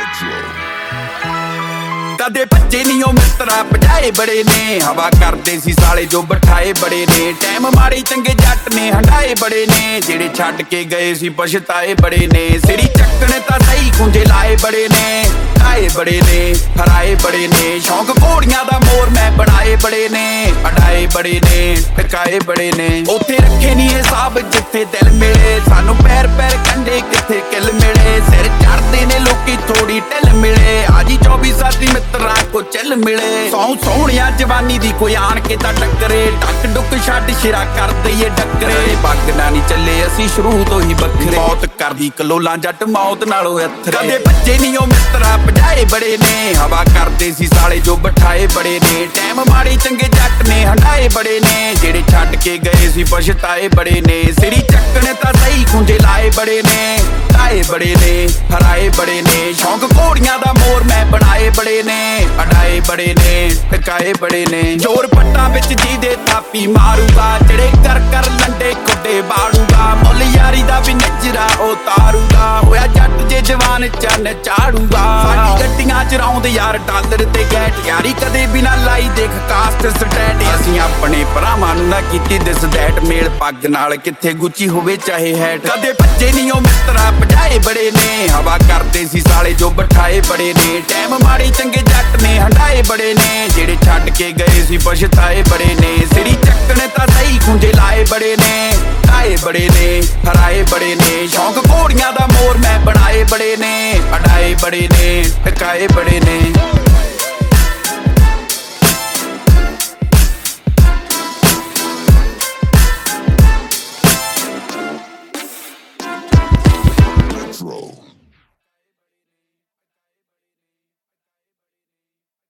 ਕਦੇ ਭੱਜੇ ਨੀ ਉਹ ਮਿੱਤਰਾ ਭਜਾਏ ਬੜੇ ਨੇ, ਹਵਾ ਕਰਦੇ ਸੀ ਸਾਲੇ ਜੋ ਬਿਠਾਏ ਬੜੇ ਨੇ। ਟਾਈਮ ਮਾੜੇ ਚੰਗੇ ਜੱਟ ਨੇ ਹੰਡਾਏ ਬੜੇ ਨੇ, ਜਿਹੜੇ ਛੱਡ ਕੇ ਗਏ ਸੀ ਪਛਤਾਏ ਬੜੇ ਨੇ। ਸਿਰੀ ਚੱਕਣ ਤਾਂ ਸਹੀ ਖੁੰਝੇ ਲਾਏ ਬੜੇ ਨੇ, ਆਏ ਬੜੇ ਨੇ ਹਰਾਏ ਬੜੇ ਨੇ। ਸ਼ੌਂਕ ਘੋੜੀਆਂ ਦਾ ਮੋਰ ਮੈਂ ਬਣਾਏ ਬੜੇ ਨੇ, ਅਡਾਏ ਬੜੇ ਨੇ ਟਕਾਏ ਬੜੇ ਨੇ। ਉੱਥੇ ਰੱਖੇ ਨੀ ਹਿਸਾਬ ਜਿੱਥੇ ਦਿਲ ਮਿਲੇ, ਸਾਨੂੰ ਪੈਰ ਪੈਰ ਕੰਡੇ ਕਿੱਥੇ ਕਿੱਲ ਮਿਲੇ। ਸਿਰ ਚੜਦੇ ਨੇ ਲੋਕੀ ਥੋੜੀ ਢਿੱਲ ਮਿਲੇ, ਆਜੀ 24 ਸਾਥੀ ਮਿੱਤਰਾਂ ਕੋ ਚੱਲ ਮਿਲੇ। ਸੋਹਣਿਆ ਜਵਾਨੀ ਦੀ ਕੋਈ ਆਣ ਕੇ ਤਾਂ ਟੱਕਰੇ, ਟੱਕ ਡੁੱਕ ਛੱਡ ਸ਼ਿਰਾ ਕਰ ਦਈਏ ਡੱਕਰੇ। ਪੱਗ ਨਾ ਨੀ ਚੱਲੇ ਅਸੀਂ ਸ਼ੁਰੂ ਤੋਂ ਹੀ ਵੱਖਰੇ, ਮੌਤ ਕਰਦੀ ਕਲੋਲਾਂ ਜੱਟ ਮੌਤ ਨਾਲੋਂ ਅੱਥਰੇ। ਕਦੇ ਭੱਜੇ ਨੀ ਉਹ ਮਿੱਤਰਾ ਭਜਾਏ ਬੜੇ ਨੇ, ਹਵਾ ਕਰਦੇ ਸੀ ਸਾਲੇ ਜੋ ਬਿਠਾਏ ਬੜੇ ਨੇ। ਟਾਈਮ ਮਾੜੇ ਚੰਗੇ ਜੱਟ ਨੇ ਹੰਡਾਏ ਬੜੇ ਨੇ, ਜਿਹੜੇ ਛੱਡ ਕੇ ਗਏ ਸੀ ਪਛਤਾਏ ਬੜੇ ਨੇ। ਸਿਰੀ ਚੱਕਣ ਤਾਂ ਸਹੀ ਖੁੰਝੇ ਲਾਏ ਬੜੇ ਨੇ, ਆਏ ਬੜੇ ਨੇ ਹਰਾਏ ਬੜੇ ਨੇ। ਸ਼ੌਂਕ ਘੋੜੀਆਂ ਦਾ ਮੋਰ ਮੈਂ ਬਣਾਏ ਬੜੇ ਨੇ, ਅਡਾਏ ਬੜੇ ਨੇ ਟਕਾਏ ਬੜੇ ਨੇ। ਜੋਰ ਪੱਟਾਂ ਵਿੱਚ ਜਿਹਦੇ ਥਾਪੀ ਮਾਰੂਗਾ, ਜਿਹੜੇ ਕਰ ਕਰ ਲੰਡੇ ਖੁੱਡੇ ਬਾੜੂਗਾ। ਮੁੱਲ ਯਾਰੀ ਦਾ ਵੀ ਨਜਰਾ ਉਹ ਤਾਰੂਗਾ, ਹੋਇਆ ਜੱਟ ਜੇ ਜਵਾਨ ਚੰਨ ਚਾੜੂਗਾ। ਸਾਡੀ ਗੱਡੀਆਂ ਚ ਰੌਂਦ ਯਾਰ ਡਾਲਰ ਤੇ ਗੈਟ, ਯਾਰੀ ਕਦੇ ਵੀ ਨਾ ਲਾਈ ਦੇਖ ਕਾਸਟ ਸਟੈਟ। ਅਸੀਂ ਆਪਣੇ ਭਰਾਵਾਂ ਨੂੰ ਨਾ ਕੀਤੀ ਦਿਸ ਦੈਟ, ਮੇਲ ਪੱਗ ਨਾਲ ਕਿੱਥੇ ਗੁੱਚੀ ਹੋਵੇ ਚਾਹੇ ਹੈਟ। ਕਦੇ ਭੱਜੇ ਨੀ ਉਹ ਮਿੱਤਰਾ ਭਜਾਏ ਬੜੇ ਨੇ, ਹਵਾ ਕਰਦੇ ਸੀ ਸਾਲੇ ਜੋ ਬਿਠਾਏ ਬੜੇ ਨੇ। ਟਾਈਮ ਮਾੜੇ ਚੰਗੇ ਜੱਟ ਨੇ ਹੰਡਾਏ ਬੜੇ ਨੇ, ਜਿਹੜੇ ਛੱਡ ਕੇ ਗਏ ਸੀ ਪਛਤਾਏ ਬੜੇ ਨੇ। ਸਿਰੀ ਚੱਕਣ ਤਾਂ ਸਹੀ ਖੁੰਝੇ ਲਾਏ ਬੜੇ ਨੇ, ਆਏ ਬੜੇ ਨੇ ਹਰਾਏ ਬੜੇ ਨੇ। ਸ਼ੌਂਕ ਘੋੜੀਆਂ ਦਾ ਮੋਰ ਮੈਂ ਬਣਾਏ ਬੜੇ ਨੇ, ਅਡਾਏ ਬੜੇ ਨੇ ਟਕਾਏ ਬੜੇ ਨੇ। Roll.